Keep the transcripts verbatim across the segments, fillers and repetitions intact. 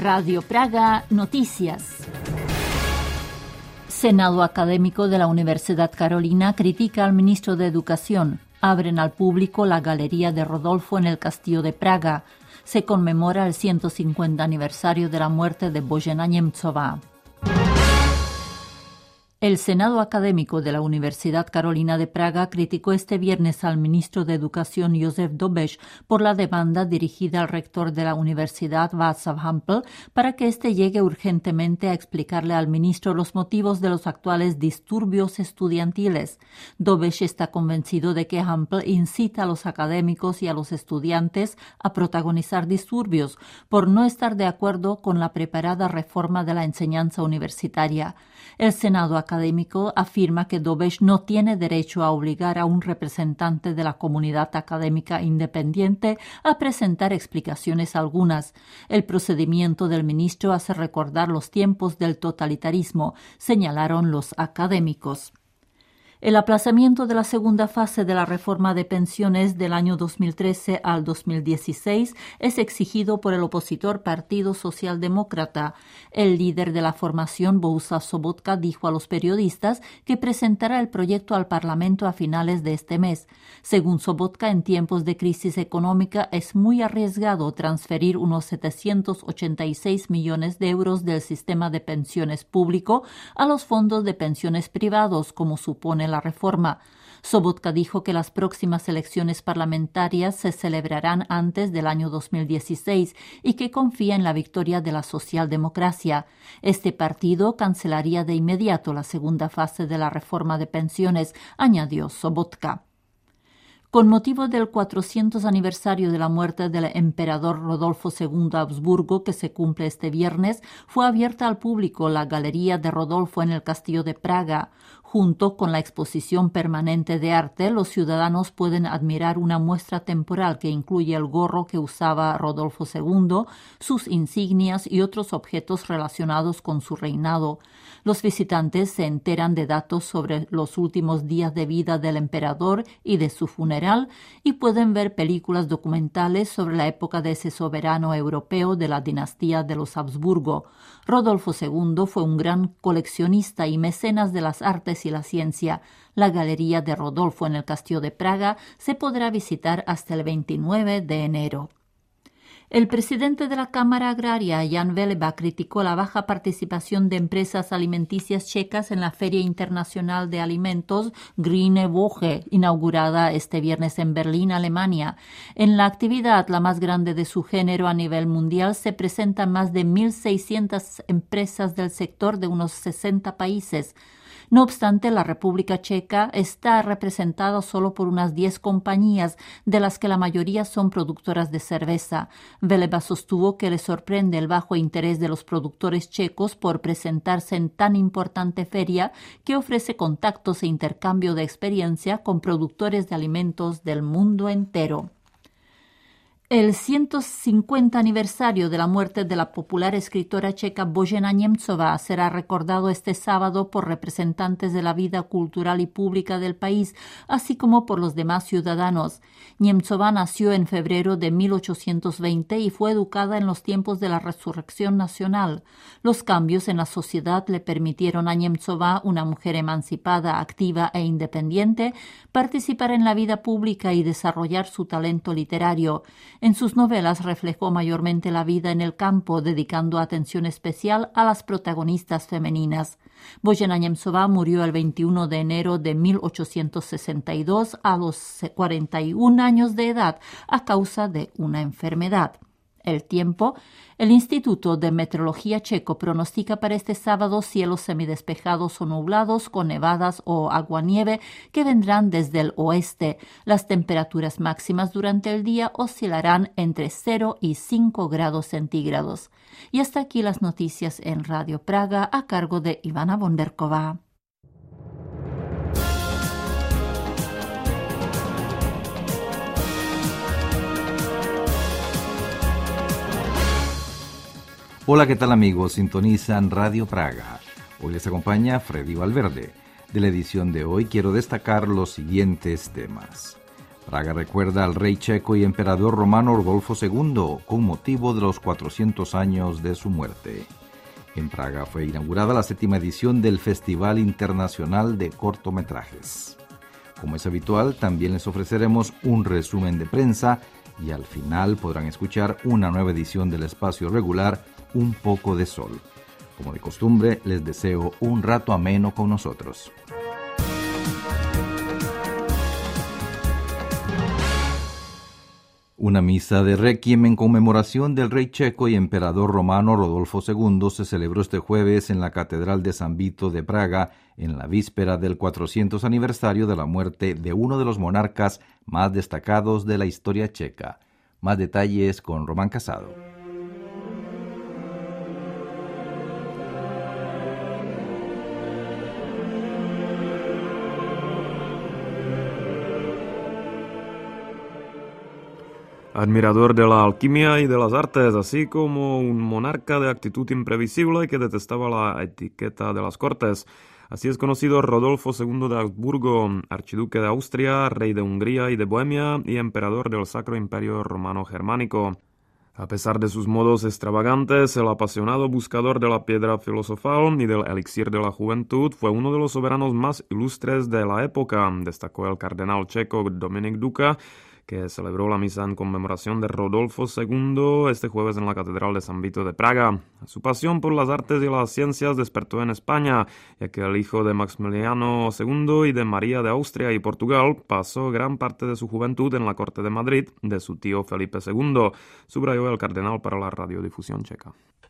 Radio Praga Noticias. Senado Académico de la Universidad Carolina critica al ministro de Educación. Abren al público la Galería de Rodolfo en el Castillo de Praga. Se conmemora el ciento cincuenta aniversario de la muerte de Božena Němcová. El Senado Académico de la Universidad Carolina de Praga criticó este viernes al ministro de Educación Josef Dobeš por la demanda dirigida al rector de la universidad Václav Hampl para que éste llegue urgentemente a explicarle al ministro los motivos de los actuales disturbios estudiantiles. Dobeš está convencido de que Hampl incita a los académicos y a los estudiantes a protagonizar disturbios por no estar de acuerdo con la preparada reforma de la enseñanza universitaria. El Senado Académico afirma que Dobeš no tiene derecho a obligar a un representante de la comunidad académica independiente a presentar explicaciones algunas. El procedimiento del ministro hace recordar los tiempos del totalitarismo, señalaron los académicos. El aplazamiento de la segunda fase de la reforma de pensiones del año dos mil trece al dos mil dieciséis es exigido por el opositor Partido Socialdemócrata. El líder de la formación, Bohuslav Sobotka, dijo a los periodistas que presentará el proyecto al Parlamento a finales de este mes. Según Sobotka, en tiempos de crisis económica es muy arriesgado transferir unos setecientos ochenta y seis millones de euros del sistema de pensiones público a los fondos de pensiones privados, como supone la reforma. Sobotka dijo que las próximas elecciones parlamentarias se celebrarán antes del año dos mil dieciséis y que confía en la victoria de la socialdemocracia. Este partido cancelaría de inmediato la segunda fase de la reforma de pensiones, añadió Sobotka. Con motivo del cuatrocientos aniversario de la muerte del emperador Rodolfo segundo Habsburgo, que se cumple este viernes, fue abierta al público la Galería de Rodolfo en el Castillo de Praga. Junto con la exposición permanente de arte, los ciudadanos pueden admirar una muestra temporal que incluye el gorro que usaba Rodolfo segundo, sus insignias y otros objetos relacionados con su reinado. Los visitantes se enteran de datos sobre los últimos días de vida del emperador y de su funeral y pueden ver películas documentales sobre la época de ese soberano europeo de la dinastía de los Habsburgo. Rodolfo segundo fue un gran coleccionista y mecenas de las artes y la ciencia. La Galería de Rodolfo en el Castillo de Praga se podrá visitar hasta el veintinueve de enero. El presidente de la Cámara Agraria, Jan Veleba, criticó la baja participación de empresas alimenticias checas en la Feria Internacional de Alimentos Grüne Woche, inaugurada este viernes en Berlín, Alemania. En la actividad, la más grande de su género a nivel mundial, se presentan más de mil seiscientas empresas del sector de unos sesenta países. No obstante, la República Checa está representada solo por unas diez compañías, de las que la mayoría son productoras de cerveza. Veleba sostuvo que le sorprende el bajo interés de los productores checos por presentarse en tan importante feria que ofrece contactos e intercambio de experiencia con productores de alimentos del mundo entero. El ciento cincuenta aniversario de la muerte de la popular escritora checa Božena Němcová será recordado este sábado por representantes de la vida cultural y pública del país, así como por los demás ciudadanos. Němcová nació en febrero de mil ochocientos veinte y fue educada en los tiempos de la Resurrección Nacional. Los cambios en la sociedad le permitieron a Němcová, una mujer emancipada, activa e independiente, participar en la vida pública y desarrollar su talento literario. En sus novelas reflejó mayormente la vida en el campo, dedicando atención especial a las protagonistas femeninas. Božena Němcová murió el veintiuno de enero de mil ochocientos sesenta y dos a los cuarenta y un años de edad a causa de una enfermedad. El tiempo. El Instituto de Meteorología checo pronostica para este sábado cielos semidespejados o nublados con nevadas o aguanieve que vendrán desde el oeste. Las temperaturas máximas durante el día oscilarán entre cero y cinco grados centígrados. Y hasta aquí las noticias en Radio Praga a cargo de Ivana Bonderková. Hola, ¿qué tal amigos? Sintonizan Radio Praga. Hoy les acompaña Freddy Valverde. De la edición de hoy quiero destacar los siguientes temas. Praga recuerda al rey checo y emperador romano Rodolfo segundo con motivo de los cuatrocientos años de su muerte. En Praga fue inaugurada la séptima edición del Festival Internacional de Cortometrajes. Como es habitual, también les ofreceremos un resumen de prensa y al final podrán escuchar una nueva edición del espacio regular Un poco de sol. Como de costumbre, les deseo un rato ameno con nosotros. Una misa de requiem en conmemoración del rey checo y emperador romano Rodolfo segundo se celebró este jueves en la Catedral de San Vito de Praga, en la víspera del cuatrocientos aniversario de la muerte de uno de los monarcas más destacados de la historia checa. Más detalles con Román Casado. Admirador de la alquimia y de las artes, así como un monarca de actitud imprevisible que detestaba la etiqueta de las cortes. Así es conocido Rodolfo segundo de Habsburgo, archiduque de Austria, rey de Hungría y de Bohemia y emperador del Sacro Imperio Romano Germánico. A pesar de sus modos extravagantes, el apasionado buscador de la piedra filosofal y del elixir de la juventud fue uno de los soberanos más ilustres de la época, destacó el cardenal checo Dominik Duka, que celebró la misa en conmemoración de Rodolfo segundo este jueves en la Catedral de San Vito de Praga. Su pasión por las artes y las ciencias despertó en España, ya que el hijo de Maximiliano segundo y de María de Austria y Portugal pasó gran parte de su juventud en la corte de Madrid de su tío Felipe segundo, subrayó el cardenal para la radiodifusión checa.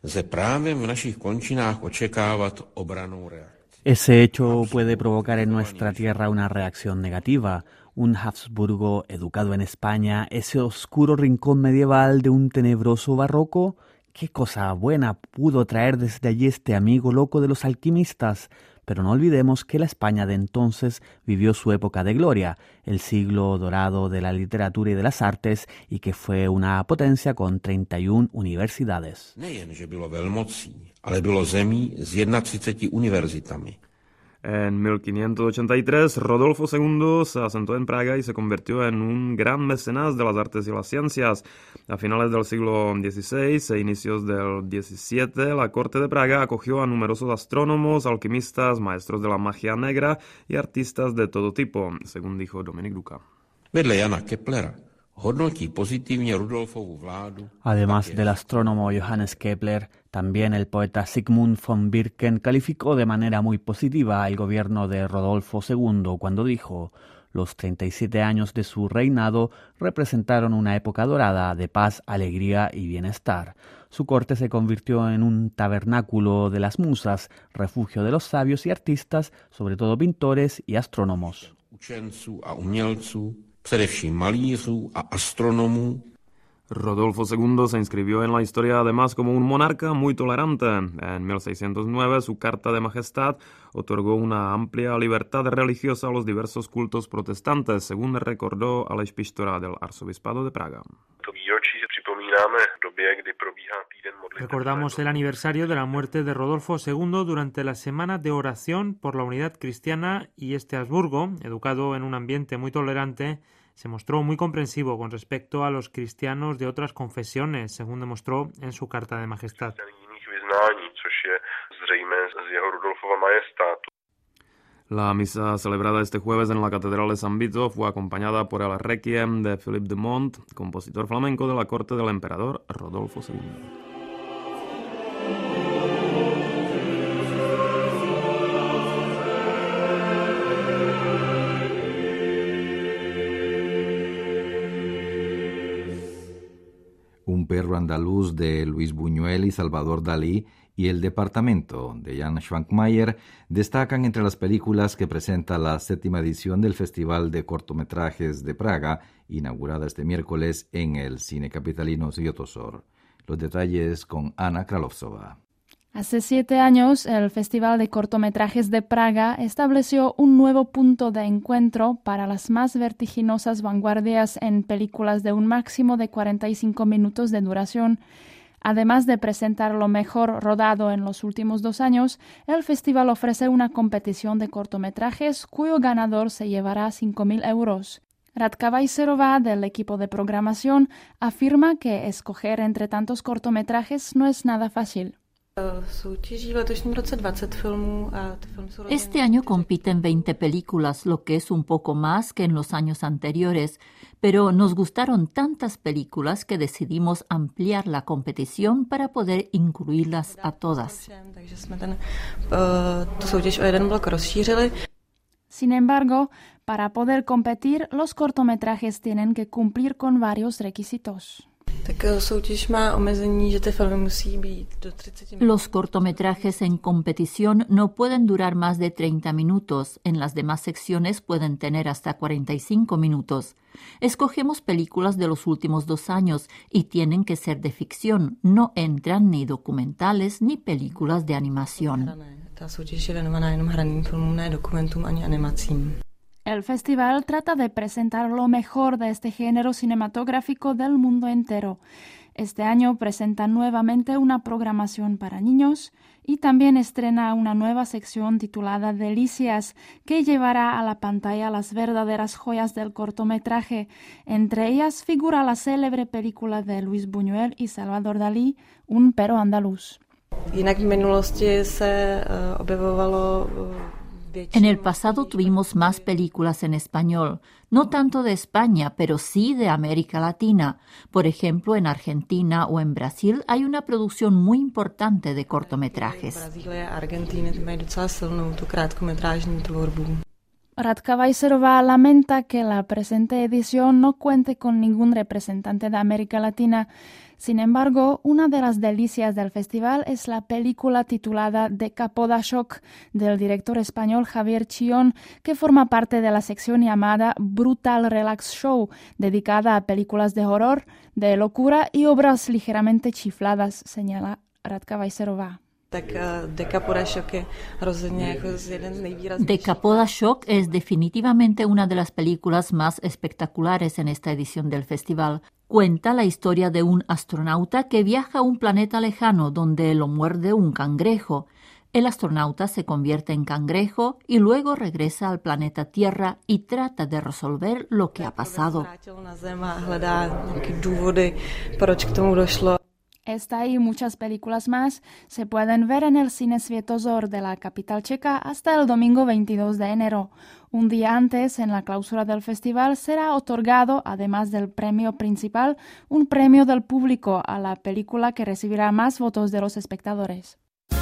Ese hecho puede provocar en nuestra tierra una reacción negativa. Un Habsburgo educado en España, ese oscuro rincón medieval de un tenebroso barroco. ¿Qué cosa buena pudo traer desde allí este amigo loco de los alquimistas? Pero no olvidemos que la España de entonces vivió su época de gloria, el siglo dorado de la literatura y de las artes, y que fue una potencia con treinta y una universidades. Nejen, že bylo velmocí, ale bylo zemí s třiceti jedna univerzitami. En mil quinientos ochenta y tres, Rodolfo segundo se asentó en Praga y se convirtió en un gran mecenas de las artes y las ciencias. A finales del siglo dieciséis e inicios del diecisiete, la corte de Praga acogió a numerosos astrónomos, alquimistas, maestros de la magia negra y artistas de todo tipo, según dijo Dominik Duka. Vedle Jana Keplera hodnotí pozitivně Rudolfovu vládu. Además del astrónomo Johannes Kepler, también el poeta Sigmund von Birken calificó de manera muy positiva el gobierno de Rodolfo segundo cuando dijo: los treinta y siete años de su reinado representaron una época dorada de paz, alegría y bienestar. Su corte se convirtió en un tabernáculo de las musas, refugio de los sabios y artistas, sobre todo pintores y astrónomos. Učenců a umělců, především malířů a astronomů. Rodolfo segundo se inscribió en la historia además como un monarca muy tolerante. En mil seiscientos nueve su Carta de Majestad otorgó una amplia libertad religiosa a los diversos cultos protestantes, según recordó Aleš Pištora del Arzobispado de Praga. Recordamos el aniversario de la muerte de Rodolfo segundo durante la semana de oración por la unidad cristiana, y este Habsburgo, educado en un ambiente muy tolerante, se mostró muy comprensivo con respecto a los cristianos de otras confesiones, según demostró en su Carta de Majestad. La misa celebrada este jueves en la Catedral de San Vito fue acompañada por el Requiem de Philippe de Montt, compositor flamenco de la corte del emperador Rodolfo segundo. Un perro andaluz de Luis Buñuel y Salvador Dalí y El departamento de Jan Schwankmajer destacan entre las películas que presenta la séptima edición del Festival de Cortometrajes de Praga, inaugurada este miércoles en el Cine Capitalino Sviatozor. Los detalles con Ana Kralovsova. Hace siete años, el Festival de Cortometrajes de Praga estableció un nuevo punto de encuentro para las más vertiginosas vanguardias en películas de un máximo de cuarenta y cinco minutos de duración. Además de presentar lo mejor rodado en los últimos dos años, el festival ofrece una competición de cortometrajes cuyo ganador se llevará cinco mil euros. Radka Vajserová, del equipo de programación, afirma que escoger entre tantos cortometrajes no es nada fácil. Este año compiten veinte películas, lo que es un poco más que en los años anteriores, pero nos gustaron tantas películas que decidimos ampliar la competición para poder incluirlas a todas. Sin embargo, para poder competir, los cortometrajes tienen que cumplir con varios requisitos. Los cortometrajes en competición no pueden durar más de treinta minutos. En las demás secciones pueden tener hasta cuarenta y cinco minutos. Escogemos películas de los últimos dos años y tienen que ser de ficción. No entran ni documentales ni películas de animación. El festival trata de presentar lo mejor de este género cinematográfico del mundo entero. Este año presenta nuevamente una programación para niños y también estrena una nueva sección titulada Delicias, que llevará a la pantalla las verdaderas joyas del cortometraje. Entre ellas figura la célebre película de Luis Buñuel y Salvador Dalí, Un perro andaluz. En el pasado tuvimos más películas en español, no tanto de España, pero sí de América Latina. Por ejemplo, en Argentina o en Brasil hay una producción muy importante de cortometrajes. Radka Vajserová lamenta que la presente edición no cuente con ningún representante de América Latina. Sin embargo, una de las delicias del festival es la película titulada De Capo da Shock, del director español Javier Chillón, que forma parte de la sección llamada Brutal Relax Show, dedicada a películas de horror, de locura y obras ligeramente chifladas, señala Radka Vajserová. De Capo da Shock es definitivamente una de las películas más espectaculares en esta edición del festival. Cuenta la historia de un astronauta que viaja a un planeta lejano donde lo muerde un cangrejo. El astronauta se convierte en cangrejo y luego regresa al planeta Tierra y trata de resolver lo que ha pasado. Esta y muchas películas más se pueden ver en el Cine Světozor de la capital checa hasta el domingo veintidós de enero. Un día antes, en la clausura del festival, será otorgado, además del premio principal, un premio del público a la película que recibirá más votos de los espectadores.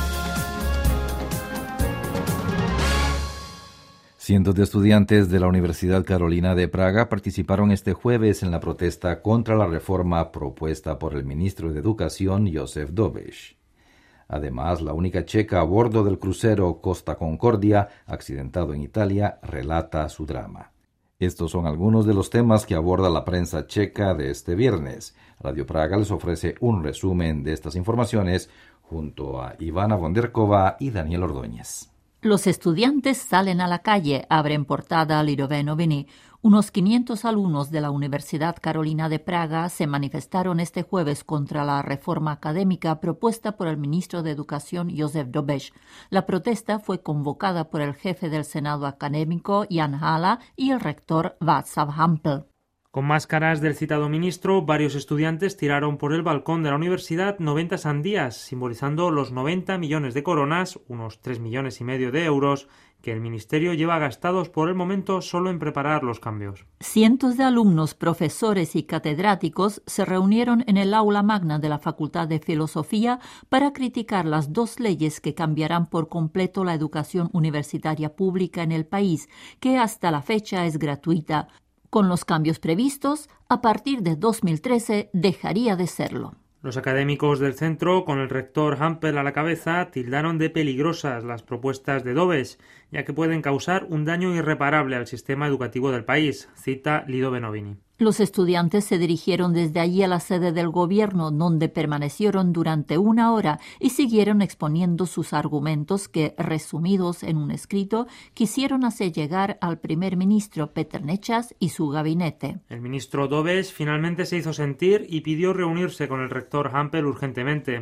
Cientos de estudiantes de la Universidad Carolina de Praga participaron este jueves en la protesta contra la reforma propuesta por el ministro de Educación, Josef Dobeš. Además, la única checa a bordo del crucero Costa Concordia, accidentado en Italia, relata su drama. Estos son algunos de los temas que aborda la prensa checa de este viernes. Radio Praga les ofrece un resumen de estas informaciones junto a Ivana Vonderkova y Daniel Ordóñez. Los estudiantes salen a la calle, abren portada Lidové noviny. Unos quinientos alumnos de la Universidad Carolina de Praga se manifestaron este jueves contra la reforma académica propuesta por el ministro de Educación Josef Dobeš. La protesta fue convocada por el jefe del Senado académico Jan Hala y el rector Václav Hampl. Con máscaras del citado ministro, varios estudiantes tiraron por el balcón de la universidad noventa sandías, simbolizando los noventa millones de coronas, unos tres millones y medio de euros, que el ministerio lleva gastados por el momento solo en preparar los cambios. Cientos de alumnos, profesores y catedráticos se reunieron en el aula magna de la Facultad de Filosofía para criticar las dos leyes que cambiarán por completo la educación universitaria pública en el país, que hasta la fecha es gratuita. Con los cambios previstos, a partir de dos mil trece dejaría de serlo. Los académicos del centro, con el rector Hampel a la cabeza, tildaron de peligrosas las propuestas de Dobeš, ya que pueden causar un daño irreparable al sistema educativo del país, cita Lidové noviny. Los estudiantes se dirigieron desde allí a la sede del gobierno, donde permanecieron durante una hora y siguieron exponiendo sus argumentos que, resumidos en un escrito, quisieron hacer llegar al primer ministro Petr Nečas y su gabinete. El ministro Dobeš finalmente se hizo sentir y pidió reunirse con el rector Hampel urgentemente.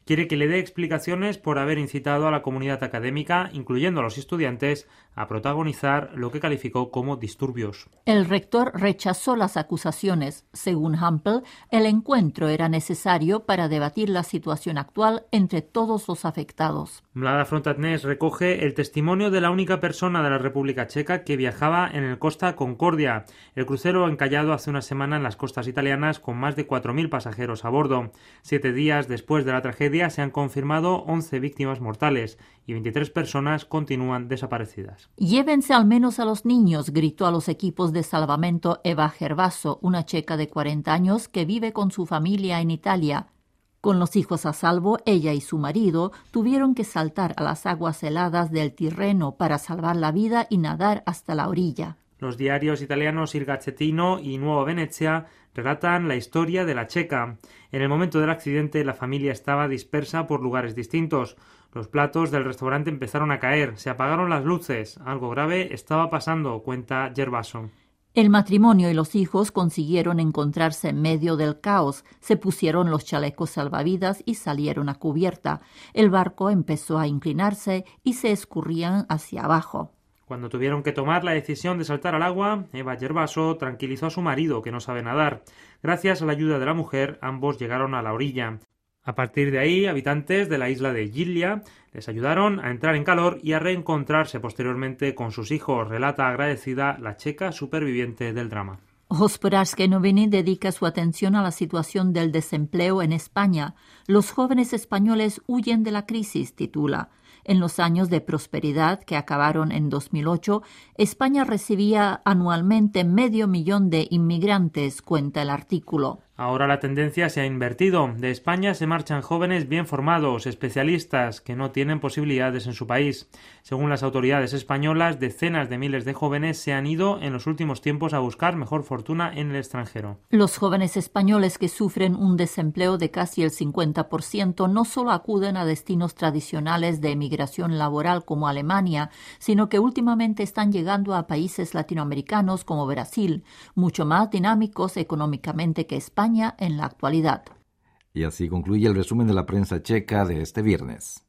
Quiere que le dé explicaciones por haber incitado a la comunidad académica, incluyendo a los estudiantes, a protagonizar lo que calificó como disturbios. El rector rechazó las acusaciones. Según Hampel, el encuentro era necesario para debatir la situación actual entre todos los afectados. Mlada Frontatnés recoge el testimonio de la única persona de la República Checa que viajaba en el Costa Concordia, el crucero encallado hace una semana en las costas italianas con más de cuatro mil pasajeros a bordo. Siete días después de la tragedia se han confirmado once víctimas mortales y veintitrés personas continúan desaparecidas. Llévense al menos a los niños, gritó a los equipos de salvamento Eva Gervaso, una checa de cuarenta años que vive con su familia en Italia. Con los hijos a salvo, ella y su marido tuvieron que saltar a las aguas heladas del Tirreno para salvar la vida y nadar hasta la orilla. Los diarios italianos Il Gazzettino y Nuova Venezia relatan la historia de la checa. En el momento del accidente, la familia estaba dispersa por lugares distintos. Los platos del restaurante empezaron a caer, se apagaron las luces. Algo grave estaba pasando, cuenta Gervaso. El matrimonio y los hijos consiguieron encontrarse en medio del caos, se pusieron los chalecos salvavidas y salieron a cubierta. El barco empezó a inclinarse y se escurrían hacia abajo. Cuando tuvieron que tomar la decisión de saltar al agua, Eva Gervaso tranquilizó a su marido, que no sabe nadar. Gracias a la ayuda de la mujer, ambos llegaron a la orilla. A partir de ahí, habitantes de la isla de Gilia les ayudaron a entrar en calor y a reencontrarse posteriormente con sus hijos, relata agradecida la checa superviviente del drama. Hospodářské noviny dedica su atención a la situación del desempleo en España. Los jóvenes españoles huyen de la crisis, titula. En los años de prosperidad que acabaron en dos mil ocho, España recibía anualmente medio millón de inmigrantes, cuenta el artículo. Ahora la tendencia se ha invertido. De España se marchan jóvenes bien formados, especialistas, que no tienen posibilidades en su país. Según las autoridades españolas, decenas de miles de jóvenes se han ido en los últimos tiempos a buscar mejor fortuna en el extranjero. Los jóvenes españoles que sufren un desempleo de casi el cincuenta por ciento no solo acuden a destinos tradicionales de emigración laboral como Alemania, sino que últimamente están llegando a países latinoamericanos como Brasil, mucho más dinámicos económicamente que España en la actualidad. Y así concluye el resumen de la prensa checa de este viernes.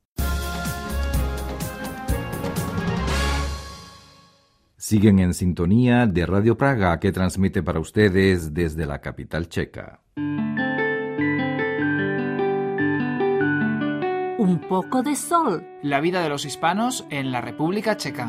Siguen en sintonía de Radio Praga, que transmite para ustedes desde la capital checa. Un poco de sol. La vida de los hispanos en la República Checa.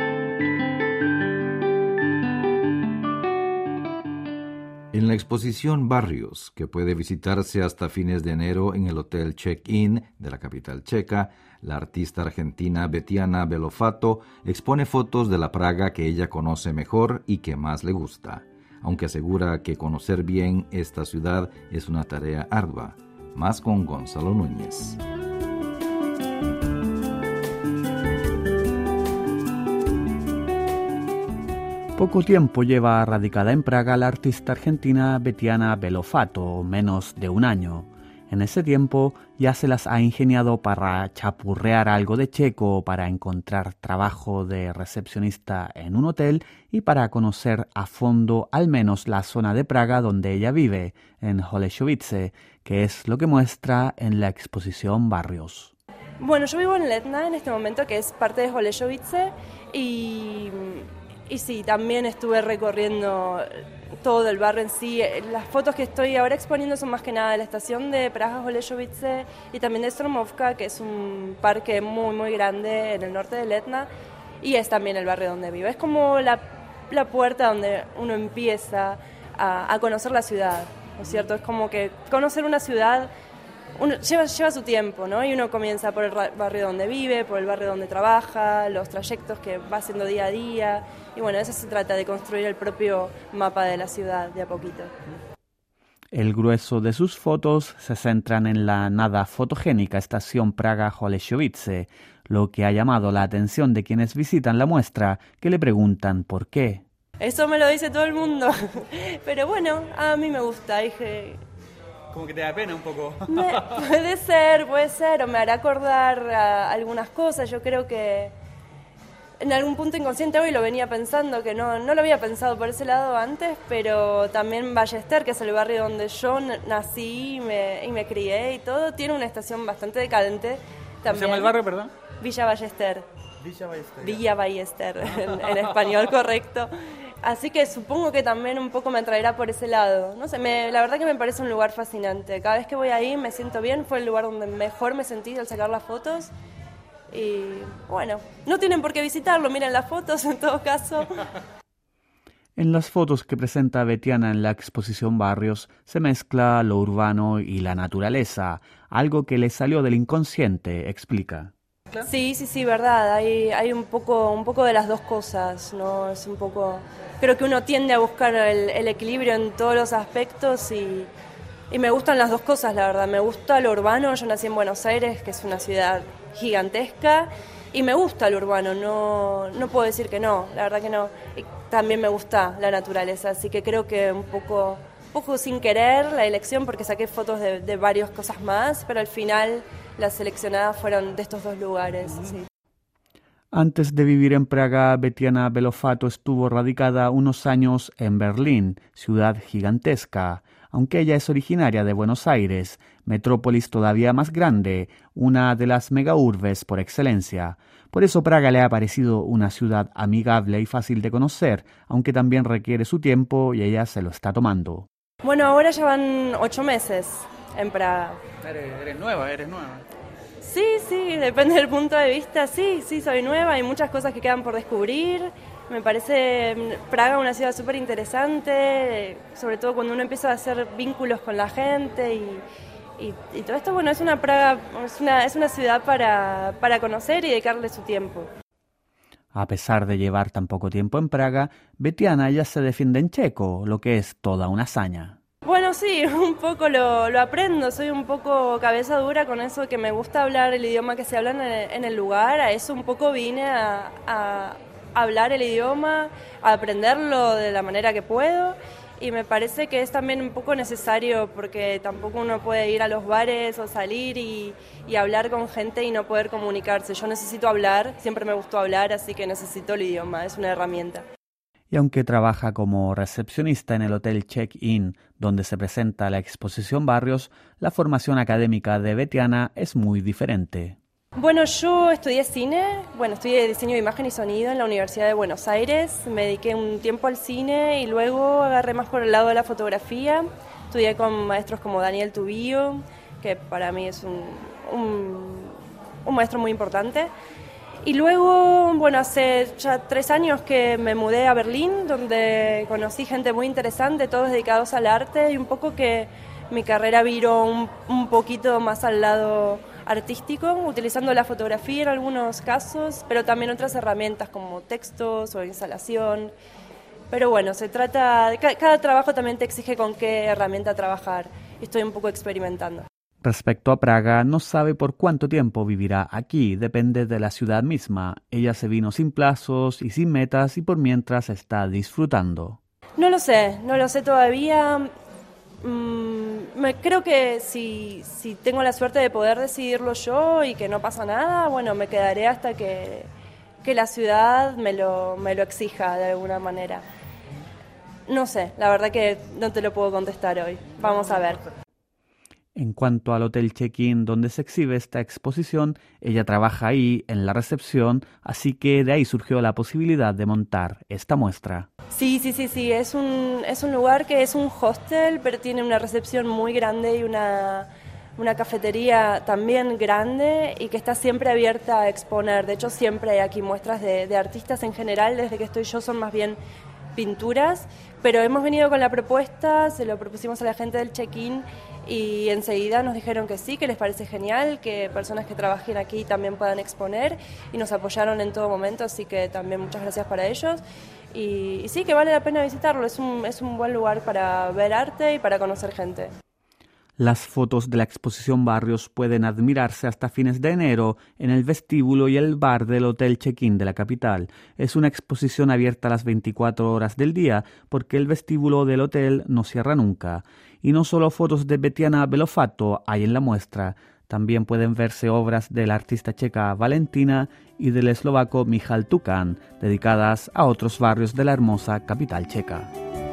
En la exposición Barrios, que puede visitarse hasta fines de enero en el Hotel Check-In de la capital checa, la artista argentina Betiana Belofato expone fotos de la Praga que ella conoce mejor y que más le gusta, aunque asegura que conocer bien esta ciudad es una tarea ardua. Más con Gonzalo Núñez. Poco tiempo lleva radicada en Praga la artista argentina Betiana Belofato, menos de un año. En ese tiempo ya se las ha ingeniado para chapurrear algo de checo, para encontrar trabajo de recepcionista en un hotel y para conocer a fondo al menos la zona de Praga donde ella vive, en Holešovice, que es lo que muestra en la exposición Barrios. Bueno, yo vivo en Letna en este momento, que es parte de Holešovice, y... Y sí, también estuve recorriendo todo el barrio en sí. Las fotos que estoy ahora exponiendo son más que nada de la estación de Praha-Holešovice y también de Stromovka, que es un parque muy, muy grande en el norte de Letna, y es también el barrio donde vivo. Es como la, la puerta donde uno empieza a, a conocer la ciudad, ¿no es cierto? Es como que conocer una ciudad uno lleva, lleva su tiempo, ¿no? Y uno comienza por el barrio donde vive, por el barrio donde trabaja, los trayectos que va haciendo día a día. Y bueno, eso se trata de construir el propio mapa de la ciudad de a poquito. El grueso de sus fotos se centran en la nada fotogénica estación Praga-Holešovice, lo que ha llamado la atención de quienes visitan la muestra, que le preguntan por qué. Eso me lo dice todo el mundo, pero bueno, a mí me gusta, dije... Como que te da pena un poco. Me, puede ser, puede ser, o me hará acordar a algunas cosas. Yo creo que en algún punto inconsciente hoy lo venía pensando, que no, no lo había pensado por ese lado antes, pero también Ballester, que es el barrio donde yo nací y me, y me crié y todo, tiene una estación bastante decadente. ¿Cómo se llama el barrio, perdón? Villa Ballester. Villa Ballester. Villa Ballester, en, en español correcto. Así que supongo que también un poco me atraerá por ese lado. No sé, me, la verdad que me parece un lugar fascinante. Cada vez que voy ahí me siento bien, fue el lugar donde mejor me sentí al sacar las fotos. Y bueno, no tienen por qué visitarlo, miren las fotos en todo caso. En las fotos que presenta Betiana en la exposición Barrios se mezcla lo urbano y la naturaleza, algo que le salió del inconsciente, explica. Sí, sí, sí, verdad, hay, hay un poco, un poco de las dos cosas, ¿no? Es un poco, creo que uno tiende a buscar el, el equilibrio en todos los aspectos y, y me gustan las dos cosas, la verdad. Me gusta lo urbano, yo nací en Buenos Aires, que es una ciudad gigantesca, y me gusta lo urbano, no, no puedo decir que no, la verdad que no. Y también me gusta la naturaleza, así que creo que un poco, un poco sin querer la elección, porque saqué fotos de, de varias cosas más, pero al final las seleccionadas fueron de estos dos lugares. Sí. Antes de vivir en Praga, Betiana Belofato estuvo radicada unos años en Berlín, ciudad gigantesca. Aunque ella es originaria de Buenos Aires, metrópolis todavía más grande, una de las megaurbes por excelencia. Por eso Praga le ha parecido una ciudad amigable y fácil de conocer, aunque también requiere su tiempo y ella se lo está tomando. Bueno, ahora ya van ocho meses en Praga. Eres, eres nueva, eres nueva. Sí, sí, depende del punto de vista. Sí, sí, soy nueva, hay muchas cosas que quedan por descubrir. Me parece Praga una ciudad súper interesante, sobre todo cuando uno empieza a hacer vínculos con la gente y, y, y todo esto. Bueno, es una Praga, es una, es una ciudad para, para conocer y dedicarle su tiempo. A pesar de llevar tan poco tiempo en Praga, Betiana ya se defiende en checo, lo que es toda una hazaña. Bueno, sí, un poco lo, lo aprendo, soy un poco cabeza dura con eso, que me gusta hablar el idioma que se habla en el, en el lugar, a eso un poco vine a, a hablar el idioma, a aprenderlo de la manera que puedo, y me parece que es también un poco necesario porque tampoco uno puede ir a los bares o salir y, y hablar con gente y no poder comunicarse. Yo necesito hablar, siempre me gustó hablar, así que necesito el idioma, es una herramienta. Y aunque trabaja como recepcionista en el Hotel Check-In, donde se presenta la exposición Barrios, la formación académica de Betiana es muy diferente. Bueno, yo estudié cine, bueno, estudié diseño de imagen y sonido en la Universidad de Buenos Aires, me dediqué un tiempo al cine y luego agarré más por el lado de la fotografía, estudié con maestros como Daniel Tubío, que para mí es un, un, un maestro muy importante. Y luego, bueno, hace ya tres años que me mudé a Berlín, donde conocí gente muy interesante, todos dedicados al arte, y un poco que mi carrera viró un, un poquito más al lado artístico, utilizando la fotografía en algunos casos, pero también otras herramientas como textos o instalación. Pero bueno, se trata, cada, cada trabajo también te exige con qué herramienta trabajar, y estoy un poco experimentando. Respecto a Praga, no sabe por cuánto tiempo vivirá aquí, depende de la ciudad misma. Ella se vino sin plazos y sin metas y por mientras está disfrutando. No lo sé, no lo sé todavía. Mm, me, creo que si, si tengo la suerte de poder decidirlo yo y que no pasa nada, bueno, me quedaré hasta que, que la ciudad me lo, me lo exija de alguna manera. No sé, la verdad que no te lo puedo contestar hoy. Vamos a ver. En cuanto al Hotel Check-In donde se exhibe esta exposición, ella trabaja ahí en la recepción, así que de ahí surgió la posibilidad de montar esta muestra. Sí, sí, sí, sí, es un, es un lugar que es un hostel, pero tiene una recepción muy grande y una, una cafetería también grande y que está siempre abierta a exponer. De hecho, siempre hay aquí muestras de, de artistas en general, desde que estoy yo son más bien pinturas, pero hemos venido con la propuesta, se lo propusimos a la gente del check-in y enseguida nos dijeron que sí, que les parece genial, que personas que trabajen aquí también puedan exponer y nos apoyaron en todo momento, así que también muchas gracias para ellos y, y sí, que vale la pena visitarlo, es un, es un buen lugar para ver arte y para conocer gente. Las fotos de la exposición Barrios pueden admirarse hasta fines de enero en el vestíbulo y el bar del Hotel Check-In de la capital. Es una exposición abierta a las veinticuatro horas del día porque el vestíbulo del hotel no cierra nunca. Y no solo fotos de Betiana Belofato hay en la muestra, También pueden verse obras de la artista checa Valentina y del eslovaco Michal Tukan, dedicadas a otros barrios de la hermosa capital checa.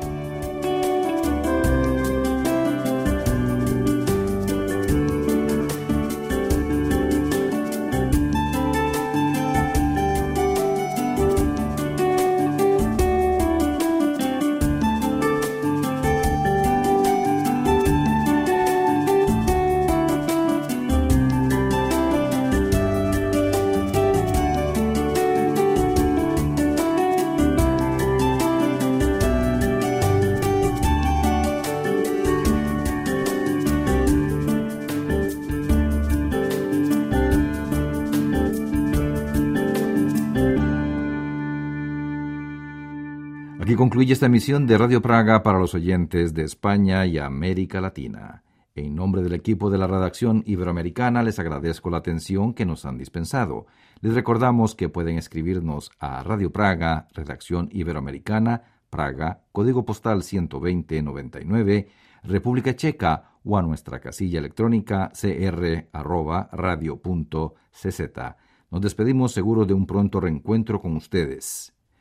Aquí concluye esta emisión de Radio Praga para los oyentes de España y América Latina. En nombre del equipo de la redacción iberoamericana les agradezco la atención que nos han dispensado. Les recordamos que pueden escribirnos a Radio Praga, redacción iberoamericana, Praga, código postal ciento veinte noventa y nueve, República Checa, o a nuestra casilla electrónica c r arroba radio punto c z. Nos despedimos seguros de un pronto reencuentro con ustedes.